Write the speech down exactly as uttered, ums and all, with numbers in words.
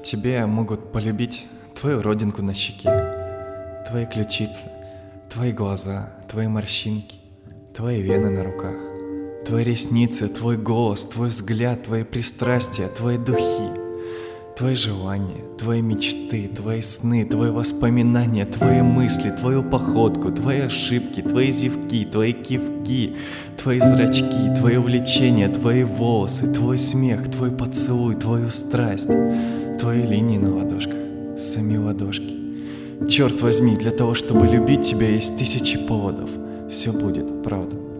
В тебе могут полюбить твою родинку на щеке, твои ключицы, твои глаза, твои морщинки, твои вены на руках, твои ресницы, твой голос, твой взгляд, твои пристрастия, твои духи, твои желания, твои мечты, твои сны, твои воспоминания, твои мысли, твою походку, твои ошибки, твои зевки, твои кивки, твои зрачки, твои увлечения, твои волосы, твой смех, твой поцелуй, твою страсть, твои линии на ладошках, сами ладошки. Черт возьми, для того, чтобы любить тебя, есть тысячи поводов. Все будет, правда.